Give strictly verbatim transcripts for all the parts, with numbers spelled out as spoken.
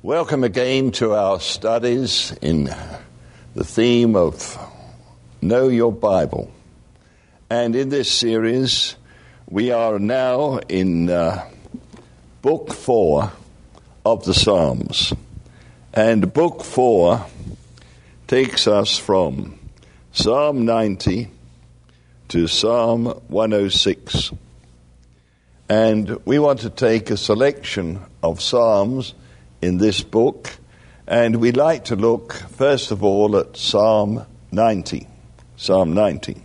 Welcome again to our studies in the theme of Know Your Bible. And in this series, we are now in uh, Book four of the Psalms. And Book four takes us from Psalm ninety to Psalm one oh six. And we want to take a selection of Psalms in this book, and we'd like to look first of all at Psalm ninety. Psalm ninety.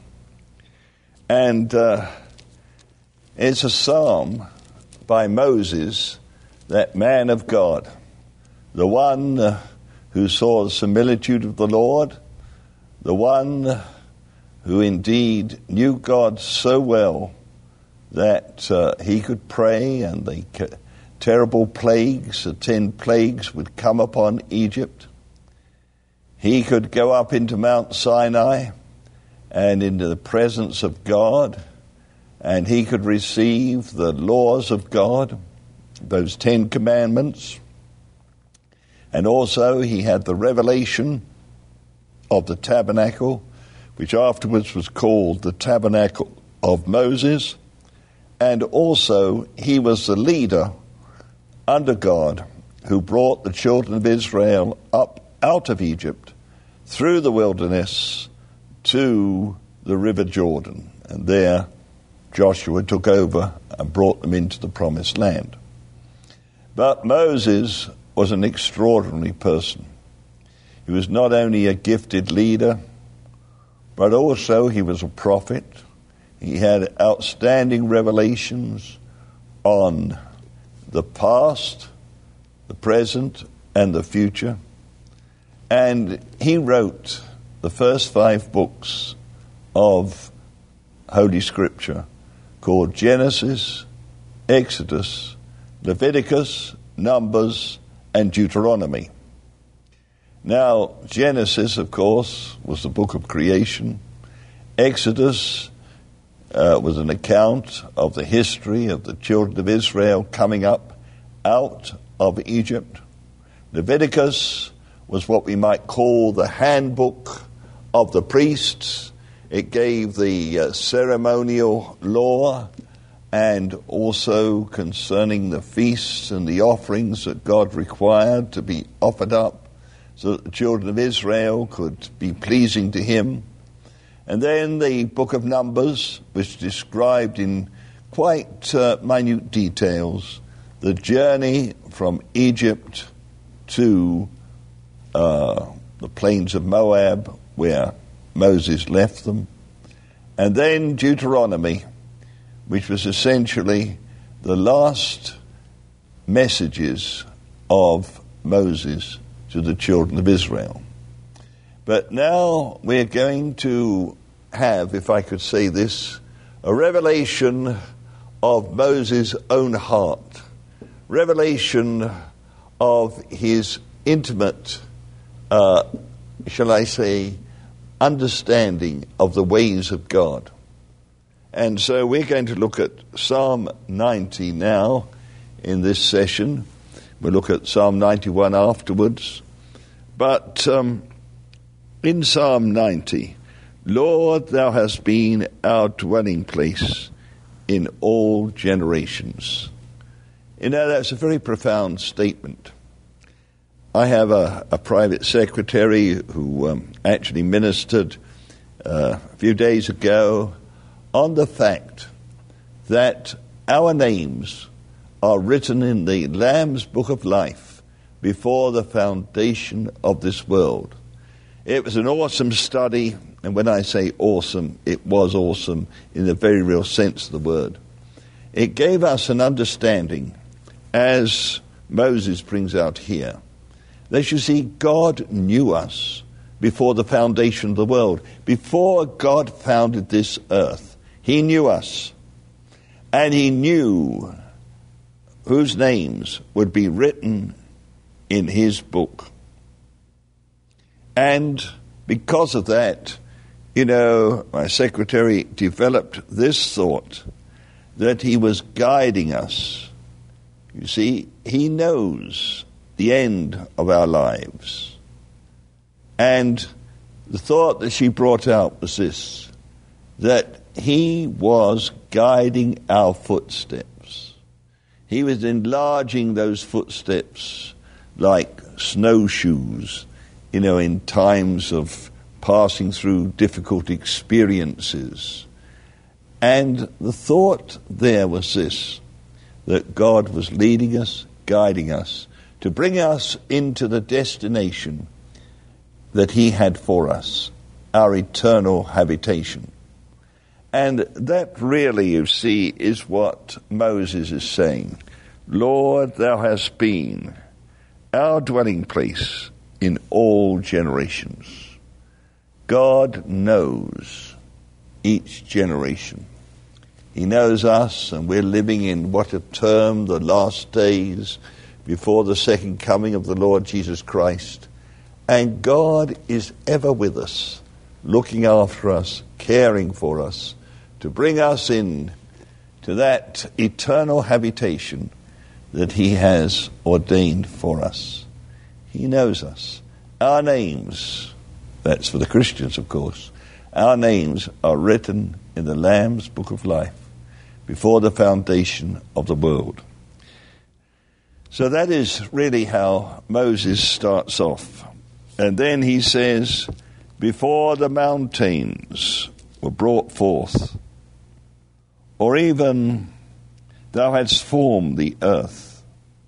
And uh, it's a psalm by Moses, that man of God, the one uh, who saw the similitude of the Lord, the one who indeed knew God so well that uh, he could pray and the terrible plagues, the ten plagues would come upon Egypt. He could go up into Mount Sinai and into the presence of God, and he could receive the laws of God, those Ten Commandments. And also he had the revelation of the tabernacle, which afterwards was called the Tabernacle of Moses. And also he was the leader under God, who brought the children of Israel up out of Egypt through the wilderness to the river Jordan. And there Joshua took over and brought them into the promised land. But Moses was an extraordinary person. He was not only a gifted leader, but also he was a prophet. He had outstanding revelations on the past, the present, and the future. And he wrote the first five books of Holy Scripture, called Genesis, Exodus, Leviticus, Numbers, and Deuteronomy. Now, Genesis, of course, was the book of creation. Exodus Uh, was an account of the history of the children of Israel coming up out of Egypt. Leviticus was what we might call the handbook of the priests. It gave the uh, ceremonial law, and also concerning the feasts and the offerings that God required to be offered up so that the children of Israel could be pleasing to him. And then the book of Numbers, which described in quite uh, minute details the journey from Egypt to uh, the plains of Moab, where Moses left them. And then Deuteronomy, which was essentially the last messages of Moses to the children of Israel. But now we're going to have, if I could say this, a revelation of Moses' own heart, revelation of his intimate, uh, shall I say, understanding of the ways of God. And so we're going to look at Psalm ninety now in this session. We'll look at Psalm ninety-one afterwards. But Um, in Psalm ninety, Lord, thou hast been our dwelling place in all generations. You know, that's a very profound statement. I have a, a private secretary who um, actually ministered uh, a few days ago on the fact that our names are written in the Lamb's Book of Life before the foundation of this world. It was an awesome study, and when I say awesome, it was awesome in the very real sense of the word. It gave us an understanding, as Moses brings out here, that you see, God knew us before the foundation of the world. Before God founded this earth, he knew us, and he knew whose names would be written in his book. And because of that, you know, my secretary developed this thought that he was guiding us. You see, he knows the end of our lives. And the thought that she brought out was this, that he was guiding our footsteps. He was enlarging those footsteps like snowshoes, you know, in times of passing through difficult experiences. And the thought there was this, that God was leading us, guiding us, to bring us into the destination that he had for us, our eternal habitation. And that really, you see, is what Moses is saying. Lord, thou hast been our dwelling place in all generations. God knows each generation. He knows us, and we're living in what are termed the last days before the second coming of the Lord Jesus Christ. And God is ever with us, looking after us, caring for us, to bring us in to that eternal habitation that he has ordained for us. He knows us. Our names, that's for the Christians, of course, our names are written in the Lamb's Book of Life before the foundation of the world. So that is really how Moses starts off. And then he says, before the mountains were brought forth, or even thou hadst formed the earth.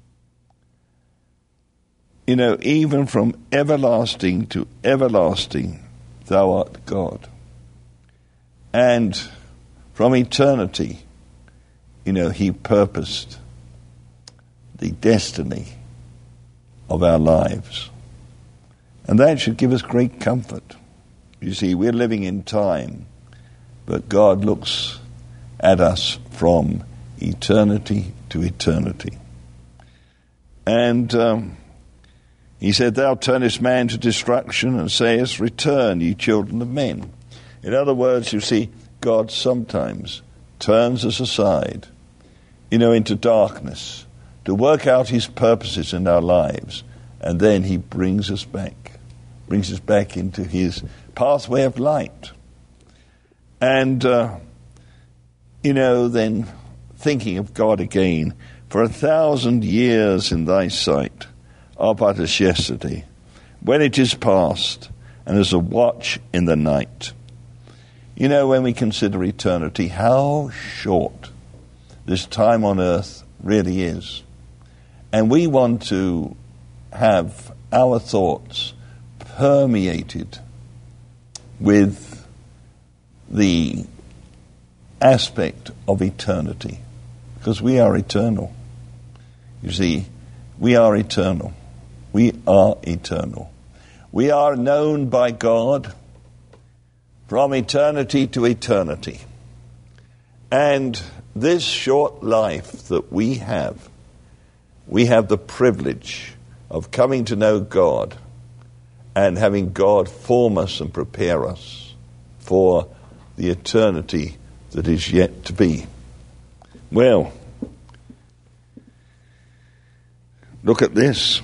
You know, even from everlasting to everlasting, thou art God. And from eternity, you know, he purposed the destiny of our lives. And that should give us great comfort. You see, we're living in time, but God looks at us from eternity to eternity. And um, he said, thou turnest man to destruction and sayest, return, ye children of men. In other words, you see, God sometimes turns us aside, you know, into darkness to work out his purposes in our lives. And then he brings us back, brings us back into his pathway of light. And, uh, you know, then thinking of God again, for a thousand years in thy sight are but as yesterday, when it is past, and as a watch in the night. You know, when we consider eternity, how short this time on earth really is. And we want to have our thoughts permeated with the aspect of eternity, because we are eternal. You see, we are eternal. We are eternal. We are known by God from eternity to eternity. And this short life that we have, we have the privilege of coming to know God and having God form us and prepare us for the eternity that is yet to be. Well, look at this.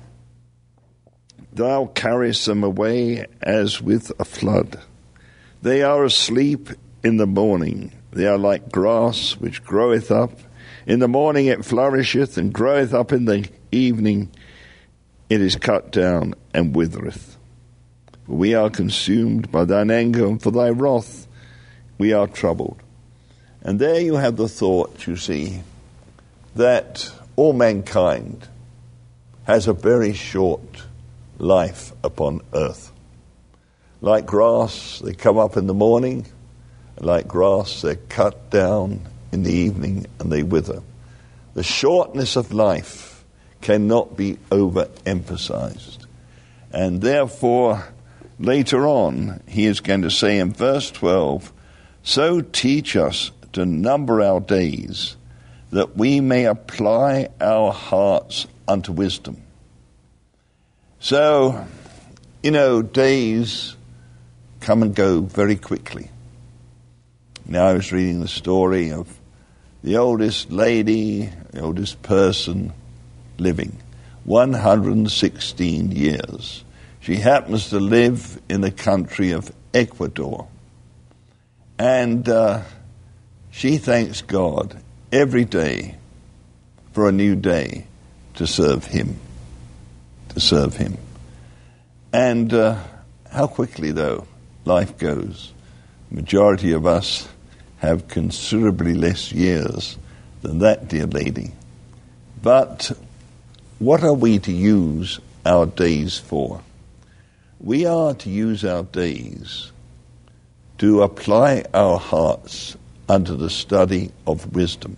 Thou carriest them away as with a flood. They are asleep in the morning. They are like grass which groweth up. In the morning it flourisheth, and groweth up in the evening. It is cut down and withereth. For we are consumed by thine anger, and for thy wrath we are troubled. And there you have the thought, you see, that all mankind has a very short life upon earth. Like grass, they come up in the morning. Like grass, they're cut down in the evening and they wither. The shortness of life cannot be overemphasized. And therefore, later on, he is going to say in verse twelve, so teach us to number our days, that we may apply our hearts unto wisdom. So, you know, days come and go very quickly. Now I was reading the story of the oldest lady, the oldest person living, one hundred sixteen years. She happens to live in the country of Ecuador. And uh, she thanks God every day for a new day to serve him. To serve him. And uh, how quickly, though, life goes. Majority of us have considerably less years than that dear lady. But what are we to use our days for? We are to use our days to apply our hearts unto the study of wisdom.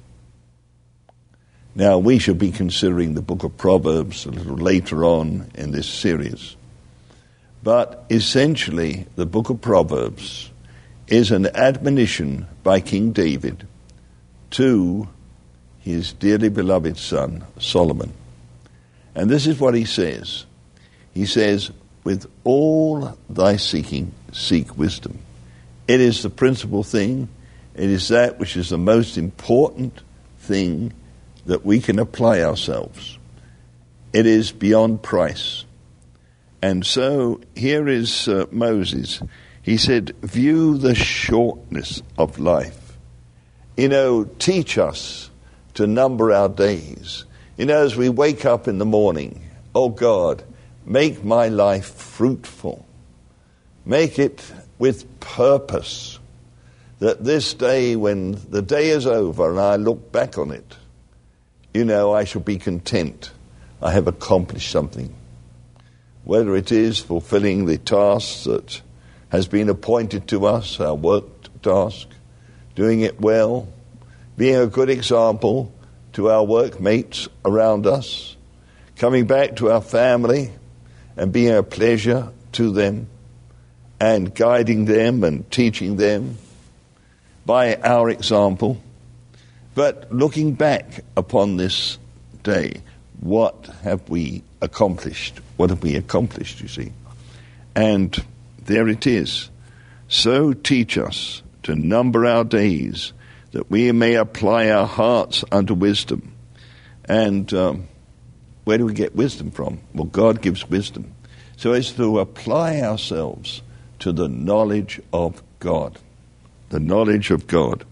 Now, we shall be considering the book of Proverbs a little later on in this series. But essentially, the book of Proverbs is an admonition by King David to his dearly beloved son, Solomon. And this is what he says. He says, with all thy seeking, seek wisdom. It is the principal thing. It is that which is the most important thing that we can apply ourselves. It is beyond price. And so here is uh, Moses. He said, view the shortness of life. You know, teach us to number our days. You know, as we wake up in the morning, oh God, make my life fruitful. Make it with purpose. That this day, when the day is over and I look back on it, you know, I shall be content. I have accomplished something. Whether it is fulfilling the task that has been appointed to us, our work task, doing it well, being a good example to our workmates around us, coming back to our family and being a pleasure to them, and guiding them and teaching them by our example. But looking back upon this day, what have we accomplished? What have we accomplished, you see? And there it is. So teach us to number our days, that we may apply our hearts unto wisdom. And um, where do we get wisdom from? Well, God gives wisdom. So it's to apply ourselves to the knowledge of God. The knowledge of God.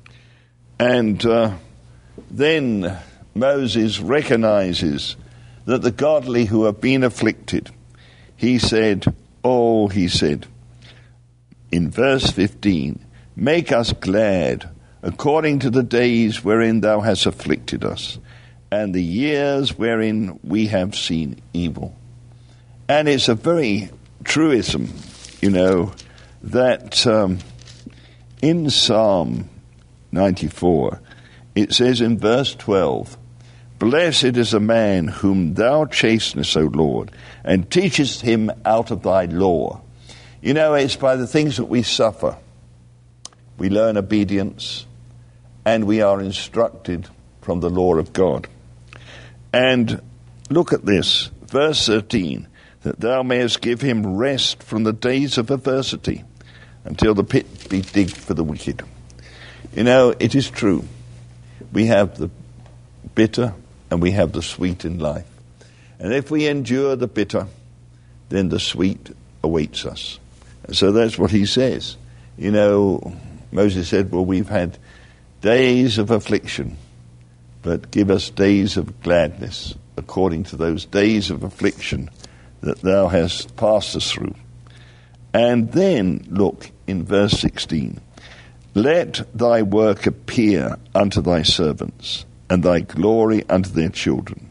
And uh, then Moses recognizes that the godly who have been afflicted, he said, oh, he said, in verse fifteen, make us glad according to the days wherein thou hast afflicted us, and the years wherein we have seen evil. And it's a very truism, you know, that um, in Psalm ninety-four, it says in verse twelve, blessed is the man whom thou chastenest, O Lord, and teachest him out of thy law. You know, it's by the things that we suffer. We learn obedience, and we are instructed from the law of God. And look at this, verse thirteen, that thou mayest give him rest from the days of adversity, until the pit be digged for the wicked. You know, it is true. We have the bitter and we have the sweet in life. And if we endure the bitter, then the sweet awaits us. And so that's what he says. You know, Moses said, well, we've had days of affliction, but give us days of gladness according to those days of affliction that thou hast passed us through. And then, look, in verse sixteen, let thy work appear unto thy servants, and thy glory unto their children.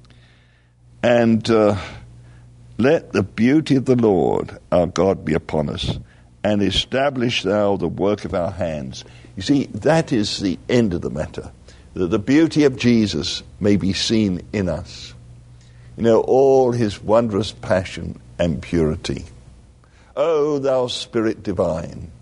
And uh, let the beauty of the Lord our God be upon us, and establish thou the work of our hands. You see, that is the end of the matter, that the beauty of Jesus may be seen in us. You know, all his wondrous passion and purity. O thou Spirit divine,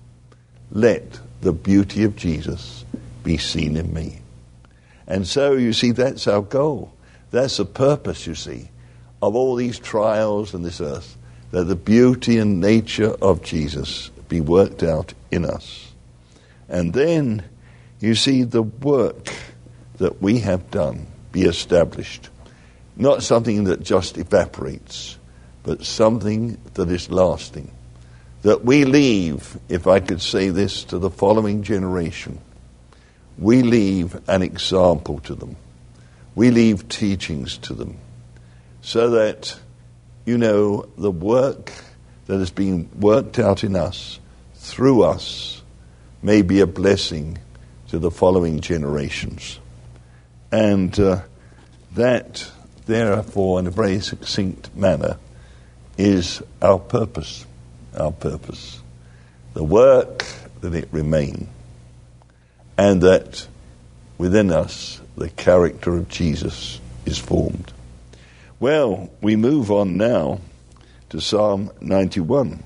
let the beauty of Jesus be seen in me. And so, you see, that's our goal. That's the purpose, you see, of all these trials on this earth, that the beauty and nature of Jesus be worked out in us. And then, you see, the work that we have done be established. Not something that just evaporates, but something that is lasting. That we leave, if I could say this to the following generation, we leave an example to them. We leave teachings to them. So that, you know, the work that has been worked out in us, through us, may be a blessing to the following generations. And uh, that, therefore, in a very succinct manner, is our purpose. Our purpose. The work that it remain, and that within us the character of Jesus is formed. Well, we move on now to Psalm ninety-one.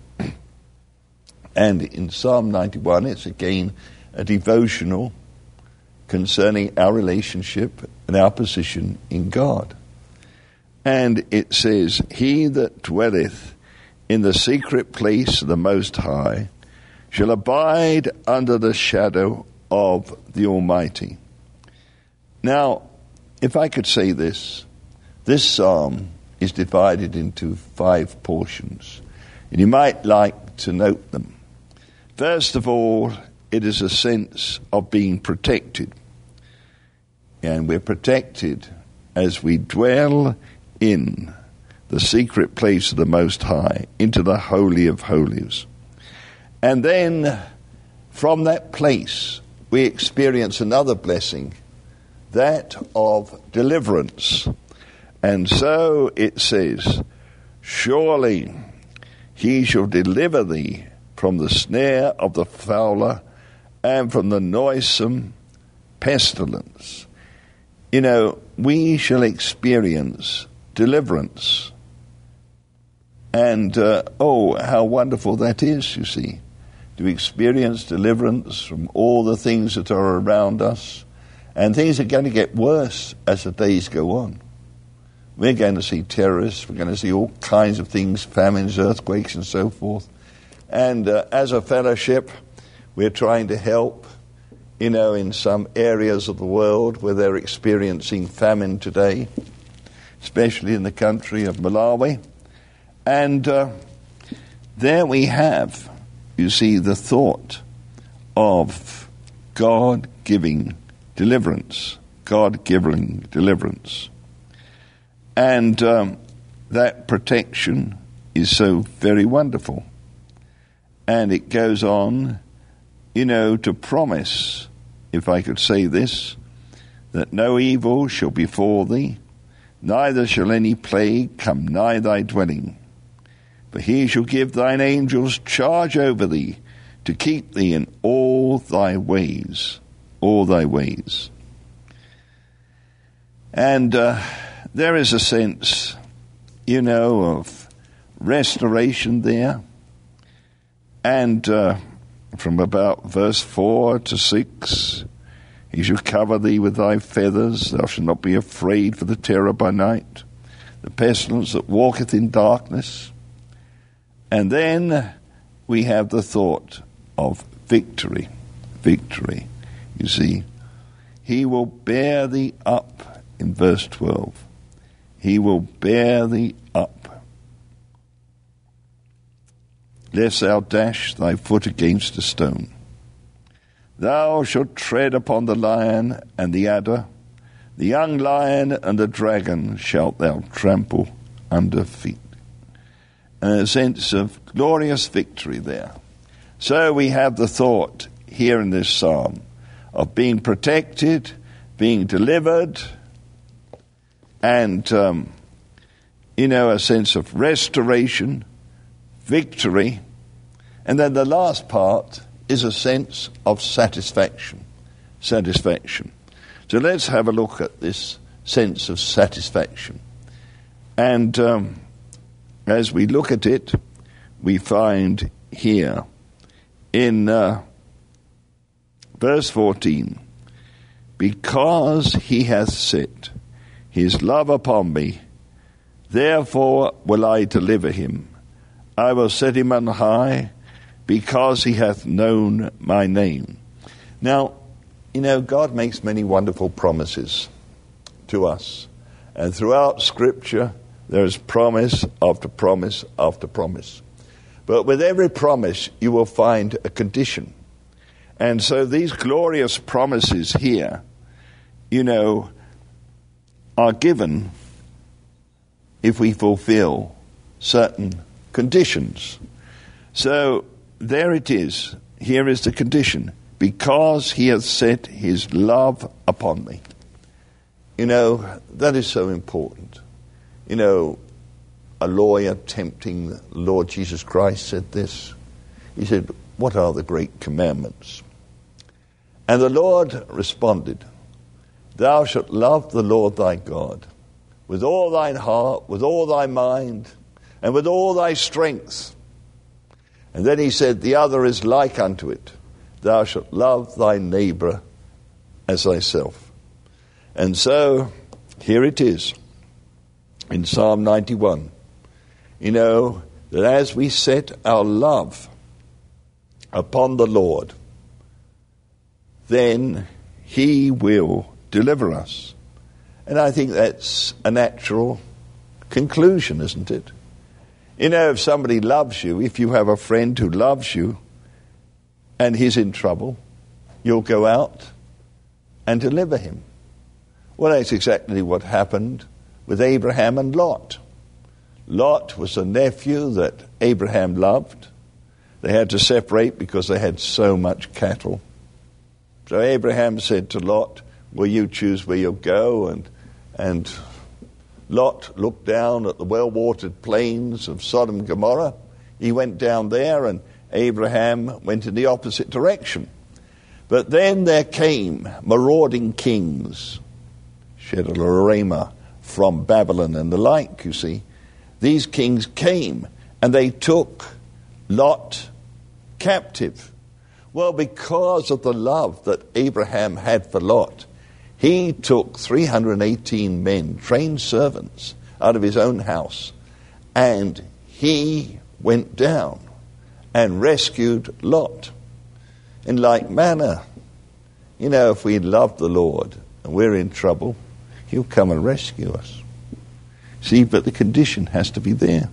And in Psalm ninety-one, it's again a devotional concerning our relationship and our position in God. And it says, "He that dwelleth in the secret place of the Most High shall abide under the shadow of the Almighty." Now, if I could say this, this psalm is divided into five portions, and you might like to note them. First of all, it is a sense of being protected. And we're protected as we dwell in the secret place of the Most High, into the Holy of Holies. And then, from that place, we experience another blessing, that of deliverance. And so it says, "Surely he shall deliver thee from the snare of the fowler and from the noisome pestilence." You know, we shall experience deliverance. And, uh, oh, how wonderful that is, you see, to experience deliverance from all the things that are around us. And things are going to get worse as the days go on. We're going to see terrorists, we're going to see all kinds of things, famines, earthquakes, and so forth. And uh, as a fellowship, we're trying to help, you know, in some areas of the world where they're experiencing famine today, especially in the country of Malawi. And uh, there we have, you see, the thought of God giving deliverance, God giving deliverance. And um, that protection is so very wonderful. And it goes on, you know, to promise, if I could say this, that no evil shall befall thee, neither shall any plague come nigh thy dwelling. For he shall give thine angels charge over thee, to keep thee in all thy ways, all thy ways. And uh, there is a sense, you know, of restoration there. And uh, from about verse four to six, he shall cover thee with thy feathers, thou shalt not be afraid for the terror by night, the pestilence that walketh in darkness. And then we have the thought of victory, victory. You see, he will bear thee up in verse twelve. He will bear thee up, lest thou dash thy foot against a stone. Thou shalt tread upon the lion and the adder, the young lion and the dragon shalt thou trample under feet. And a sense of glorious victory there. So we have the thought here in this psalm of being protected, being delivered, and, um, you know, a sense of restoration, victory. And then the last part is a sense of satisfaction. Satisfaction. So let's have a look at this sense of satisfaction. And um, as we look at it, we find here in uh, verse fourteen, because he hath set his love upon me, therefore will I deliver him. I will set him on high, because he hath known my name. Now, you know, God makes many wonderful promises to us. And throughout Scripture, there is promise after promise after promise. But with every promise, you will find a condition. And so these glorious promises here, you know, are given if we fulfill certain conditions. So there it is. Here is the condition. Because he has set his love upon me. You know, that is so important. You know, a lawyer tempting the Lord Jesus Christ said this. He said, what are the great commandments? And the Lord responded, thou shalt love the Lord thy God with all thine heart, with all thy mind, and with all thy strength. And then he said, the other is like unto it. Thou shalt love thy neighbor as thyself. And so, here it is in Psalm ninety-one. You know, that as we set our love upon the Lord, then he will deliver us. And I think that's a natural conclusion, isn't it? You know, if somebody loves you, if you have a friend who loves you and he's in trouble, you'll go out and deliver him. Well, that's exactly what happened with Abraham and Lot. Lot was a nephew that Abraham loved. They had to separate because they had so much cattle. So Abraham said to Lot, will you choose where you'll go? And, and Lot looked down at the well-watered plains of Sodom and Gomorrah. He went down there, and Abraham went in the opposite direction. But then there came marauding kings, Chedorlaomer from Babylon and the like, you see. These kings came, and they took Lot captive. Well, because of the love that Abraham had for Lot, he took three hundred eighteen men, trained servants, out of his own house, and he went down and rescued Lot. In like manner, you know, if we love the Lord and we're in trouble, he'll come and rescue us. See, but the condition has to be there.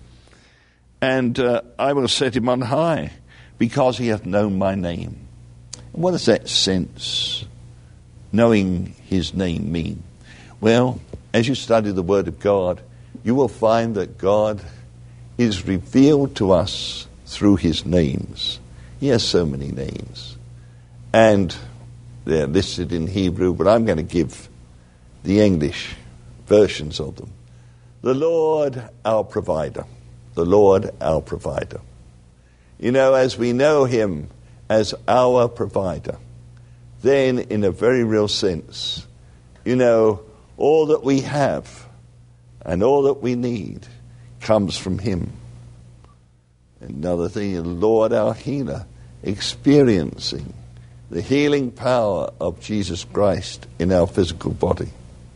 And uh, I will set him on high, because he hath known my name. And what does that sense, knowing his name, mean? Well, as you study the Word of God, you will find that God is revealed to us through his names. He has so many names. And they're listed in Hebrew, but I'm going to give the English versions of them. The Lord our provider. The Lord our provider. You know, as we know him as our provider, then in a very real sense, you know, all that we have and all that we need comes from him. Another thing, the Lord our healer, experiencing the healing power of Jesus Christ in our physical body.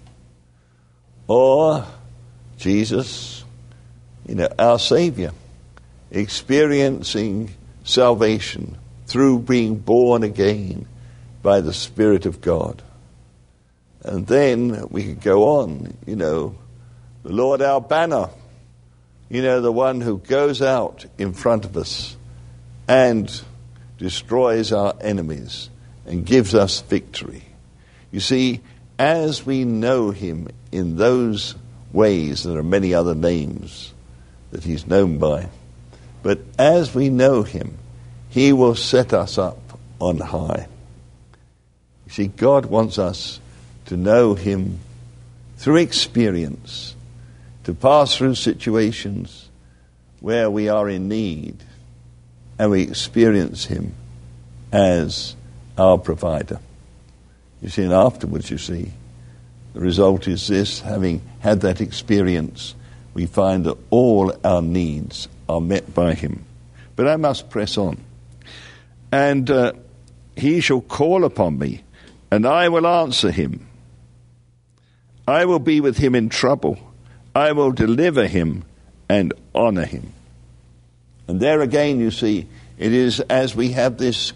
Or Jesus, you know, our Savior, experiencing salvation through being born again by the Spirit of God. And then we could go on, you know, the Lord our banner, you know, the one who goes out in front of us and destroys our enemies and gives us victory. You see, as we know him in those ways, there are many other names that he's known by, but as we know him, he will set us up on high. You see, God wants us to know him through experience, to pass through situations where we are in need, and we experience him as our provider. You see, and afterwards, you see, the result is this: having had that experience, we find that all our needs are met by him. But I must press on. And uh, he shall call upon me, and I will answer him. I will be with him in trouble. I will deliver him and honor him. And there again, you see, it is as we have this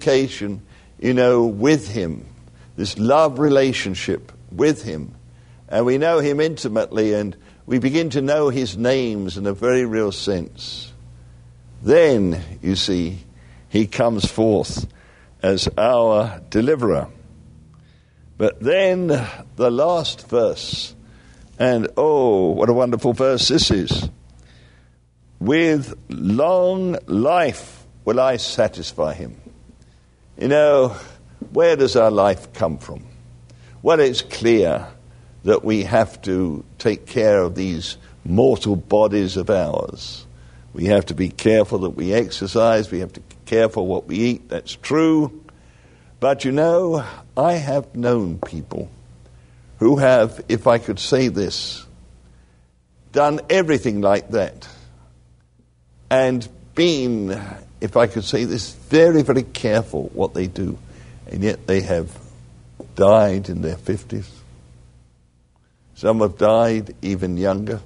communication, you know, with him, this love relationship with him, and we know him intimately, and we begin to know his names in a very real sense. Then, you see, he comes forth as our deliverer. But then the last verse, and oh, what a wonderful verse this is. With long life will I satisfy him. You know, where does our life come from? Well, it's clear that we have to take care of these mortal bodies of ours. We have to be careful that we exercise. We have to be careful what we eat. That's true. But you know, I have known people who have, if I could say this, done everything like that. And been, if I could say this, very, very careful what they do. And yet they have died in their fifties. Some have died even younger.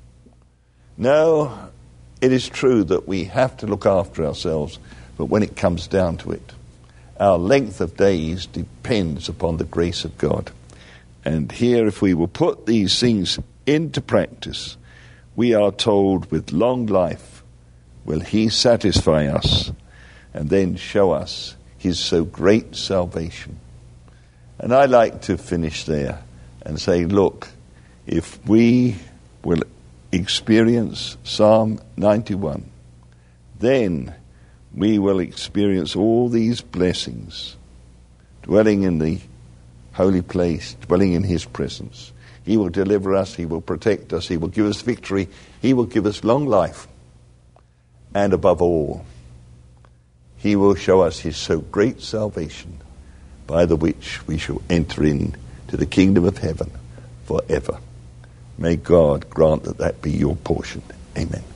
No, it is true that we have to look after ourselves, but when it comes down to it, our length of days depends upon the grace of God. And here, if we will put these things into practice, we are told with long life will he satisfy us and then show us his so great salvation. And I like to finish there and say, look, if we will experience Psalm ninety-one, then we will experience all these blessings, dwelling in the holy place, dwelling in his presence. He will deliver us, he will protect us, he will give us victory, he will give us long life. And above all, he will show us his so great salvation, by the which we shall enter into the kingdom of heaven forever. May God grant that that be your portion. Amen.